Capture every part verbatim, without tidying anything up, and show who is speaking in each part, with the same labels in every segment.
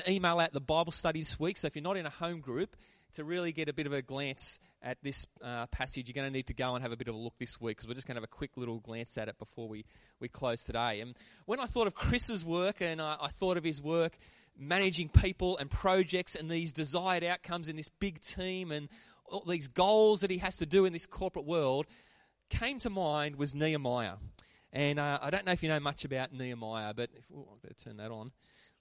Speaker 1: to email out the Bible study this week, so if you're not in a home group, to really get a bit of a glance at this uh, passage, you're going to need to go and have a bit of a look this week, because we're just going to have a quick little glance at it before we, we close today. And when I thought of Chris's work, and I, I thought of his work managing people and projects and these desired outcomes in this big team and all these goals that he has to do in this corporate world, came to mind was Nehemiah. And uh, I don't know if you know much about Nehemiah, but if, oh, I better turn that on.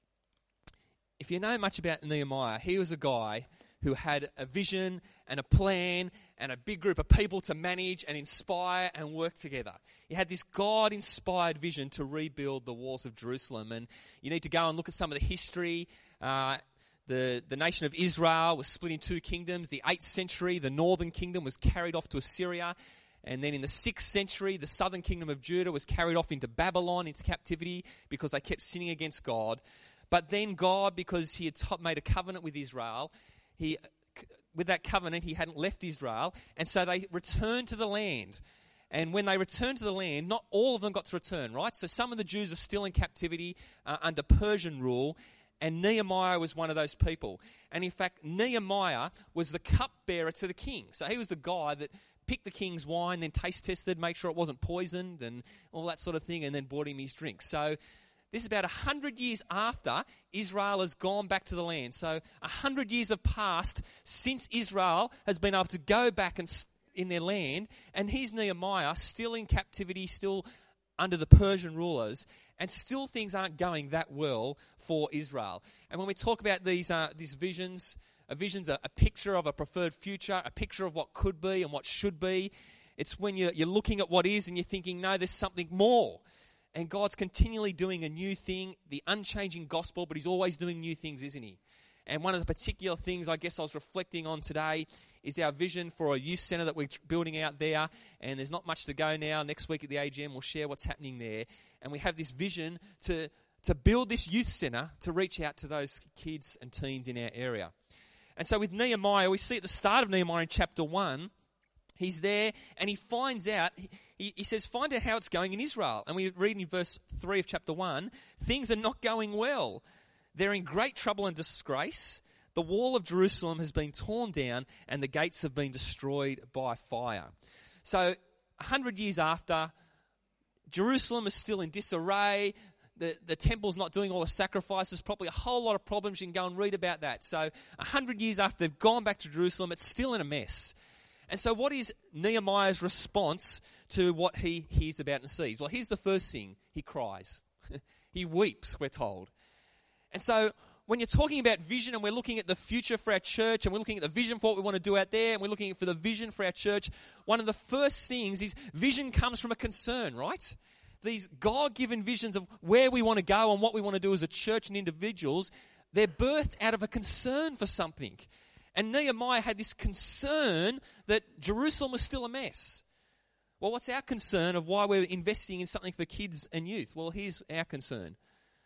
Speaker 1: If you know much about Nehemiah, he was a guy who had a vision and a plan and a big group of people to manage and inspire and work together. He had this God-inspired vision to rebuild the walls of Jerusalem. And you need to go and look at some of the history. Uh, the, the nation of Israel was split in two kingdoms. The eighth century, the northern kingdom was carried off to Assyria. And then in the sixth century, the southern kingdom of Judah was carried off into Babylon, into captivity, because they kept sinning against God. But then God, because he had t- made a covenant with Israel, he, with that covenant, he hadn't left Israel. And so they returned to the land. And when they returned to the land, not all of them got to return, right? So some of the Jews are still in captivity uh, under Persian rule. And Nehemiah was one of those people. And in fact, Nehemiah was the cupbearer to the king. So he was the guy that picked the king's wine, then taste tested, made sure it wasn't poisoned and all that sort of thing, and then brought him his drink. So this is about one hundred years after Israel has gone back to the land. So one hundred years have passed since Israel has been able to go back and in their land, and here's Nehemiah still in captivity, still under the Persian rulers, and still things aren't going that well for Israel. And when we talk about these uh, these visions, a vision's a, a picture of a preferred future, a picture of what could be and what should be. It's when you're, you're looking at what is and you're thinking, no, there's something more. And God's continually doing a new thing, the unchanging gospel, but he's always doing new things, isn't he? And one of the particular things I guess I was reflecting on today is our vision for a youth centre that we're building out there. And there's not much to go now. Next week at the A G M, we'll share what's happening there. And we have this vision to, to build this youth centre to reach out to those kids and teens in our area. And so with Nehemiah, we see at the start of Nehemiah in chapter one, he's there and he finds out, he, he says, find out how it's going in Israel. And we read in verse three of chapter one, things are not going well. They're in great trouble and disgrace. The wall of Jerusalem has been torn down and the gates have been destroyed by fire. So one hundred years after, Jerusalem is still in disarray. The, the temple's not doing all the sacrifices, probably a whole lot of problems. You can go and read about that. So one hundred years after they've gone back to Jerusalem, it's still in a mess. And so what is Nehemiah's response to what he hears about and sees? Well, here's the first thing. He cries. He weeps, we're told. And so when you're talking about vision and we're looking at the future for our church and we're looking at the vision for what we want to do out there and we're looking for the vision for our church, one of the first things is vision comes from a concern, right? These God-given visions of where we want to go and what we want to do as a church and individuals, they're birthed out of a concern for something. And Nehemiah had this concern that Jerusalem was still a mess. Well, what's our concern of why we're investing in something for kids and youth? Well, here's our concern.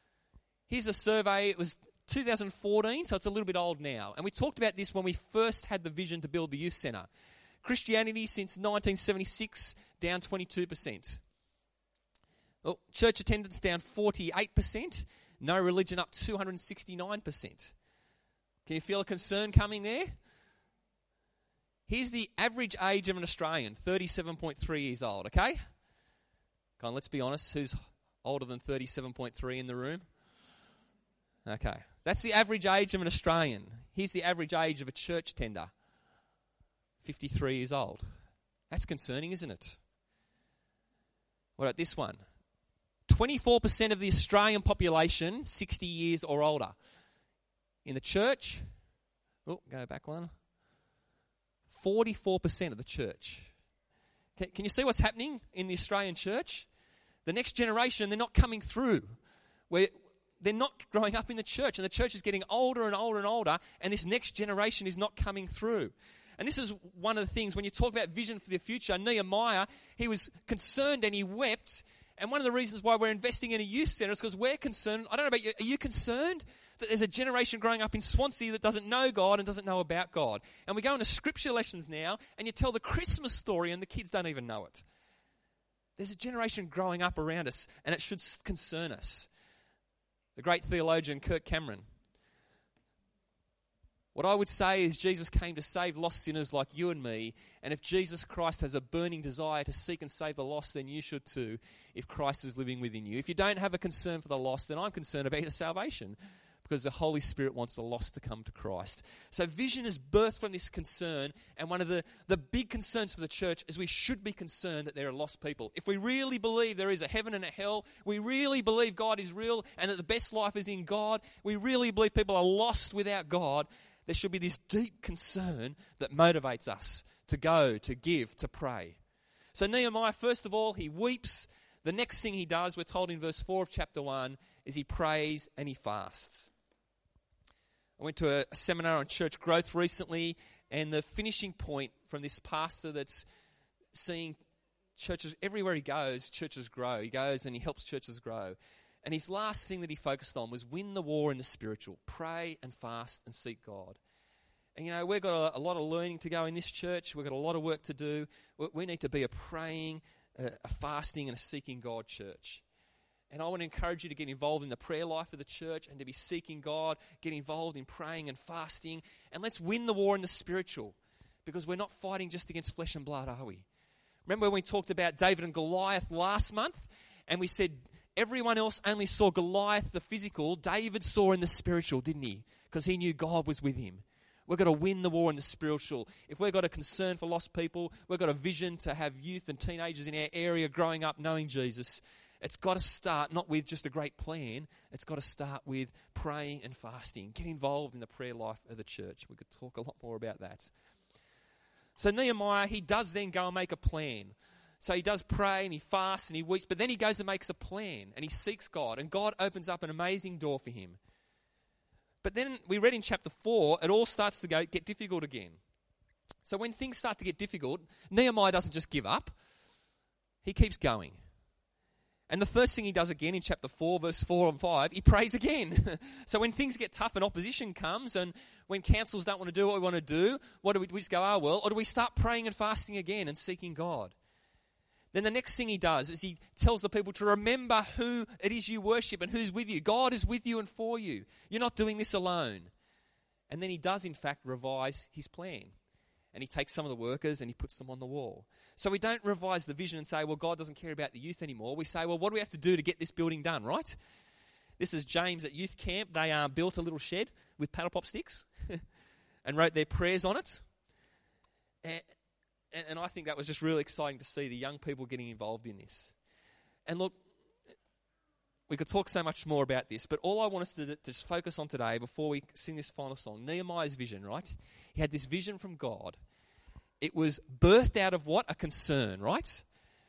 Speaker 1: Here's a survey. It was two thousand fourteen, so it's a little bit old now. And we talked about this when we first had the vision to build the youth centre. Christianity since nineteen seventy-six, down twenty-two percent. Well, church attendance down forty-eight percent. No religion up two hundred sixty-nine percent. Can you feel a concern coming there? Here's the average age of an Australian, thirty-seven point three years old, okay? Come on, let's be honest. Who's older than thirty-seven point three in the room? Okay. That's the average age of an Australian. Here's the average age of a church tender, fifty-three years old. That's concerning, isn't it? What about this one? twenty-four percent of the Australian population, sixty years or older. In the church, oh, go back one. forty-four percent of the church. Can, can you see what's happening in the Australian church? The next generation, they're not coming through. Where they're not growing up in the church, and the church is getting older and older and older, and this next generation is not coming through. And this is one of the things, when you talk about vision for the future, Nehemiah, he was concerned and he wept. And one of the reasons why we're investing in a youth centre is because we're concerned. I don't know about you. Are you concerned that there's a generation growing up in Swansea that doesn't know God and doesn't know about God? And we go into scripture lessons now, and you tell the Christmas story, and the kids don't even know it. There's a generation growing up around us, and it should concern us. The great theologian Kirk Cameron What I would say is Jesus came to save lost sinners like you and me, and if Jesus Christ has a burning desire to seek and save the lost, then you should too, if Christ is living within you. If you don't have a concern for the lost, then I'm concerned about your salvation, because the Holy Spirit wants the lost to come to Christ. So vision is birthed from this concern, and one of the, the big concerns for the church is we should be concerned that there are lost people. If we really believe there is a heaven and a hell, we really believe God is real and that the best life is in God, we really believe people are lost without God, there should be this deep concern that motivates us to go, to give, to pray. So Nehemiah, first of all, he weeps. The next thing he does, we're told in verse four of chapter one, is he prays and he fasts. I went to a, a seminar on church growth recently, and the finishing point from this pastor that's seeing churches, everywhere he goes, churches grow. He goes and he helps churches grow. And his last thing that he focused on was win the war in the spiritual. Pray and fast and seek God. And, you know, we've got a, a lot of learning to go in this church. We've got a lot of work to do. We, we need to be a praying, a, a fasting and a seeking God church. And I want to encourage you to get involved in the prayer life of the church and to be seeking God, get involved in praying and fasting. And let's win the war in the spiritual, because we're not fighting just against flesh and blood, are we? Remember when we talked about David and Goliath last month, and we said everyone else only saw Goliath, the physical. David saw in the spiritual, didn't he? Because he knew God was with him. We've got to win the war in the spiritual. If we've got a concern for lost people, we've got a vision to have youth and teenagers in our area growing up knowing Jesus, it's got to start not with just a great plan. It's got to start with praying and fasting. Get involved in the prayer life of the church. We could talk a lot more about that. So Nehemiah, he does then go and make a plan. So he does pray and he fasts and he weeps, but then he goes and makes a plan and he seeks God, and God opens up an amazing door for him. But then we read in chapter four, it all starts to go get difficult again. So when things start to get difficult, Nehemiah doesn't just give up. He keeps going. And the first thing he does again in chapter four, verse four and five, he prays again. So when things get tough and opposition comes, and when councils don't want to do what we want to do, what do we, we just go, oh well, or do we start praying and fasting again and seeking God? Then the next thing he does is he tells the people to remember who it is you worship and who's with you. God is with you and for you. You're not doing this alone. And then he does, in fact, revise his plan. And he takes some of the workers and he puts them on the wall. So we don't revise the vision and say, well, God doesn't care about the youth anymore. We say, well, what do we have to do to get this building done, right? This is James at youth camp. They uh, built a little shed with paddle pop sticks and wrote their prayers on it. And, and, and I think that was just really exciting to see the young people getting involved in this. And look, we could talk so much more about this, but all I want us to, to just focus on today before we sing this final song, Nehemiah's vision, right? He had this vision from God. It was birthed out of what? A concern, right?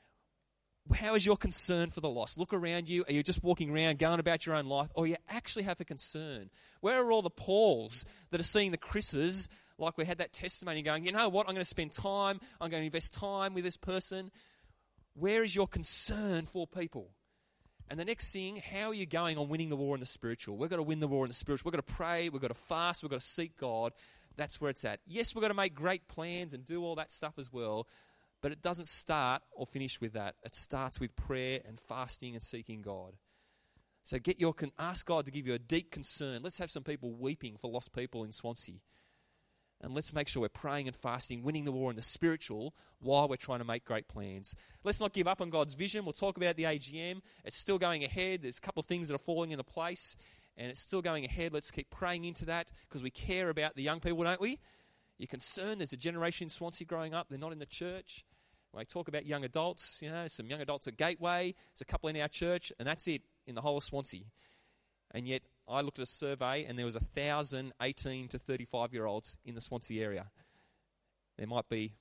Speaker 1: How is your concern for the lost? Look around you. Are you just walking around, going about your own life? Or you actually have a concern? Where are all the Pauls that are seeing the Chris's, like we had that testimony going, you know what, I'm going to spend time, I'm going to invest time with this person. Where is your concern for people? And the next thing, how are you going on winning the war in the spiritual? We've got to win the war in the spiritual. We've got to pray, we've got to fast, we've got to seek God. That's where it's at. Yes, we've got to make great plans and do all that stuff as well, but it doesn't start or finish with that. It starts with prayer and fasting and seeking God. So get your ask God to give you a deep concern. Let's have some people weeping for lost people in Swansea. And let's make sure we're praying and fasting, winning the war in the spiritual while we're trying to make great plans. Let's not give up on God's vision. We'll talk about the A G M. It's still going ahead. There's a couple of things that are falling into place, and it's still going ahead. Let's keep praying into that because we care about the young people, don't we? You're concerned. There's a generation in Swansea growing up. They're not in the church. When I talk about young adults, you know, some young adults at Gateway. There's a couple in our church, and that's it in the whole of Swansea. And yet I looked at a survey and there was one thousand eighteen to thirty-five-year-olds in the Swansea area. There might be,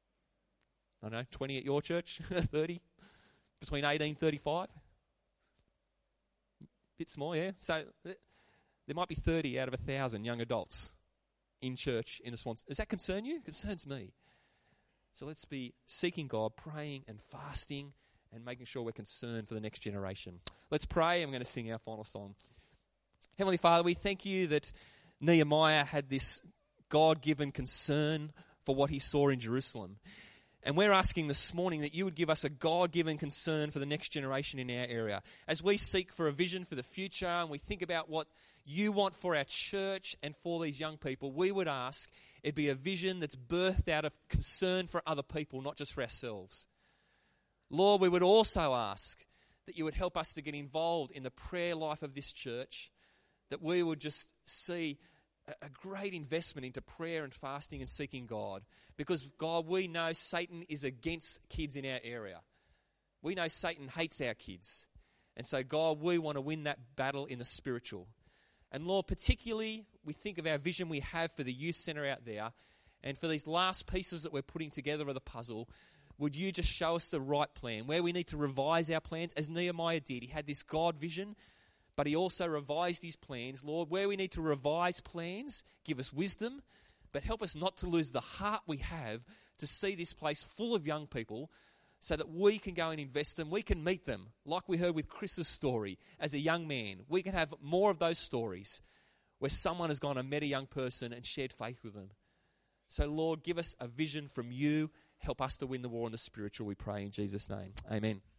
Speaker 1: I don't know, twenty at your church, thirty, between eighteen and thirty-five. Bit small, yeah. So there might be thirty out of one thousand young adults in church in the Swansea. Does that concern you? It concerns me. So let's be seeking God, praying and fasting and making sure we're concerned for the next generation. Let's pray. I'm going to sing our final song. Heavenly Father, we thank you that Nehemiah had this God-given concern for what he saw in Jerusalem. And we're asking this morning that you would give us a God-given concern for the next generation in our area. As we seek for a vision for the future and we think about what you want for our church and for these young people, we would ask it be a vision that's birthed out of concern for other people, not just for ourselves. Lord, we would also ask that you would help us to get involved in the prayer life of this church, that we would just see a great investment into prayer and fasting and seeking God. Because, God, we know Satan is against kids in our area. We know Satan hates our kids. And so, God, we want to win that battle in the spiritual. And, Lord, particularly, we think of our vision we have for the youth centre out there, and for these last pieces that we're putting together of the puzzle, would you just show us the right plan, where we need to revise our plans, as Nehemiah did. He had this God vision, but he also revised his plans. Lord, where we need to revise plans, give us wisdom, but help us not to lose the heart we have to see this place full of young people so that we can go and invest them. We can meet them, like we heard with Chris's story as a young man. We can have more of those stories where someone has gone and met a young person and shared faith with them. So, Lord, give us a vision from you. Help us to win the war in the spiritual, we pray in Jesus' name. Amen.